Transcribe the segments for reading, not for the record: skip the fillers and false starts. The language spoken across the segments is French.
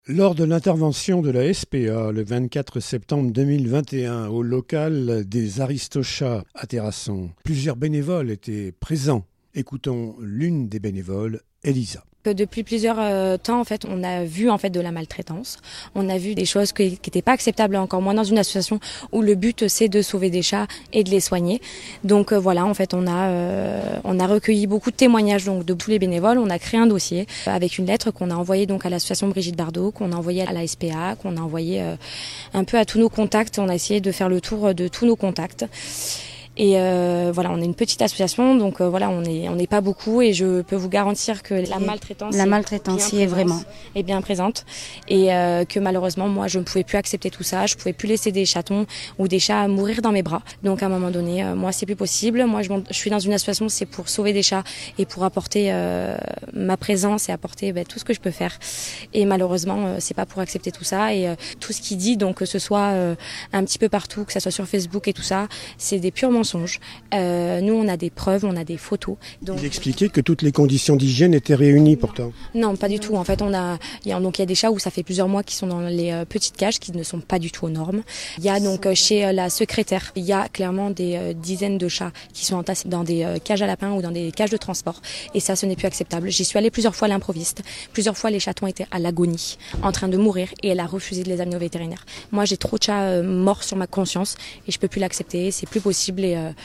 Lors de l'intervention de la SPA le 24 septembre 2021 au local des Aristochats à Terrasson, plusieurs bénévoles étaient présents. Écoutons l'une des bénévoles, Elisa. Depuis plusieurs temps, en fait, on a vu de la maltraitance. On a vu des choses qui n'étaient pas acceptables, encore moins dans une association où le but c'est de sauver des chats et de les soigner. Donc voilà, en fait, on a recueilli beaucoup de témoignages donc de tous les bénévoles. On a créé un dossier avec une lettre qu'on a envoyée donc à l'association Brigitte Bardot, qu'on a envoyée à la SPA, qu'on a envoyée un peu à tous nos contacts. On a essayé de faire le tour de tous nos contacts. Et voilà, on est une petite association, donc voilà, on n'est pas beaucoup, et je peux vous garantir que la maltraitance est bien présente, et que malheureusement, moi, je ne pouvais plus accepter tout ça. Je pouvais plus laisser des chatons ou des chats mourir dans mes bras. Donc à un moment donné, moi, c'est plus possible. Moi, je suis dans une association, c'est pour sauver des chats et pour apporter ma présence et apporter tout ce que je peux faire. Et malheureusement, c'est pas pour accepter tout ça, et tout ce qui dit, donc que ce soit un petit peu partout, que ça soit sur Facebook et tout ça, c'est des purs mensonges. Nous, on a des preuves, on a des photos. Donc... Il expliquait que toutes les conditions d'hygiène étaient réunies pourtant. Non, pas du tout. En fait, il y a des chats où ça fait plusieurs mois qui sont dans les petites cages qui ne sont pas du tout aux normes. Il y a donc chez la secrétaire, il y a clairement des dizaines de chats qui sont entassés dans des cages à lapins ou dans des cages de transport. Et ça, ce n'est plus acceptable. J'y suis allée plusieurs fois à l'improviste. Plusieurs fois, les chatons étaient à l'agonie, en train de mourir, et elle a refusé de les amener au vétérinaire. Moi, j'ai trop de chats morts sur ma conscience et je peux plus l'accepter. C'est plus possible.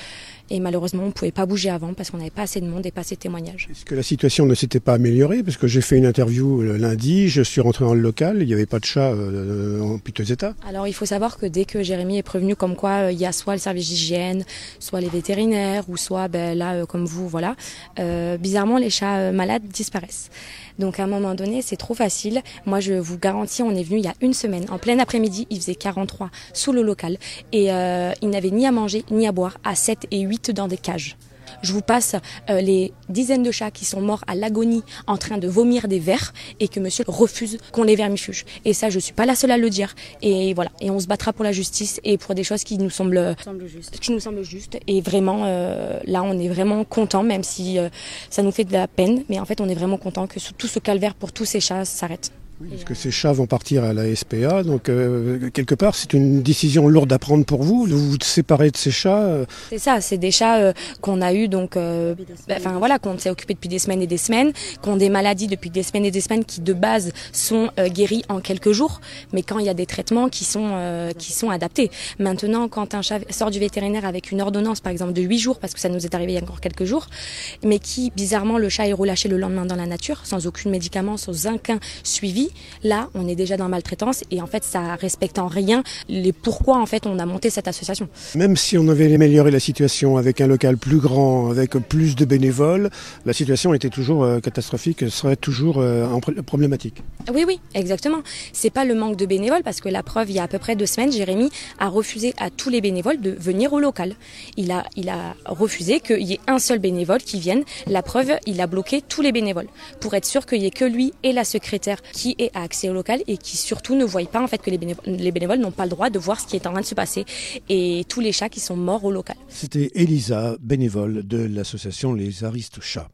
Et malheureusement, on ne pouvait pas bouger avant parce qu'on n'avait pas assez de monde et pas assez de témoignages. Est-ce que la situation ne s'était pas améliorée? Parce que j'ai fait une interview lundi, je suis rentré dans le local, il n'y avait pas de chat en piteux état. Alors il faut savoir que dès que Jérémy est prévenu comme quoi il y a soit le service d'hygiène, soit les vétérinaires, ou soit comme vous, voilà, bizarrement les chats malades disparaissent. Donc à un moment donné, c'est trop facile. Moi, je vous garantis, on est venu il y a une semaine, en plein après-midi, il faisait 43 sous le local, et il n'avait ni à manger ni à boire, à 7 et 8 dans des cages. Je vous passe les dizaines de chats qui sont morts à l'agonie en train de vomir des vers, et que monsieur refuse qu'on les vermifuge. Et ça, je suis pas la seule à le dire. Et voilà. Et on se battra pour la justice et pour des choses qui nous semblent justes. Et vraiment, là, on est vraiment content, même si ça nous fait de la peine. Mais en fait, on est vraiment content que tout ce calvaire pour tous ces chats s'arrête. Oui, parce que ces chats vont partir à la SPA, donc quelque part c'est une décision lourde à prendre pour vous, de vous séparer de ces chats. C'est ça, c'est des chats qu'on a eu donc, qu'on s'est occupé depuis des semaines et des semaines, qui ont des maladies depuis des semaines et des semaines, qui de base sont guéris en quelques jours, mais quand il y a des traitements qui sont adaptés. Maintenant, quand un chat sort du vétérinaire avec une ordonnance par exemple de 8 jours, parce que ça nous est arrivé il y a encore quelques jours, mais qui bizarrement le chat est relâché le lendemain dans la nature, sans aucun médicament, sans aucun suivi. Là, on est déjà dans la maltraitance, et en fait, ça respecte en rien les pourquoi en fait on a monté cette association. Même si on avait amélioré la situation avec un local plus grand, avec plus de bénévoles, la situation était toujours catastrophique, serait toujours problématique. Oui, exactement. C'est pas le manque de bénévoles, parce que la preuve, il y a à peu près 2 semaines, Jérémy a refusé à tous les bénévoles de venir au local. Il a refusé qu'il y ait un seul bénévole qui vienne. La preuve, il a bloqué tous les bénévoles pour être sûr qu'il y ait que lui et la secrétaire qui ait accès au local, et qui surtout ne voient pas en fait que les bénévoles n'ont pas le droit de voir ce qui est en train de se passer, et tous les chats qui sont morts au local. C'était Elisa, bénévole de l'association Les Aristochats.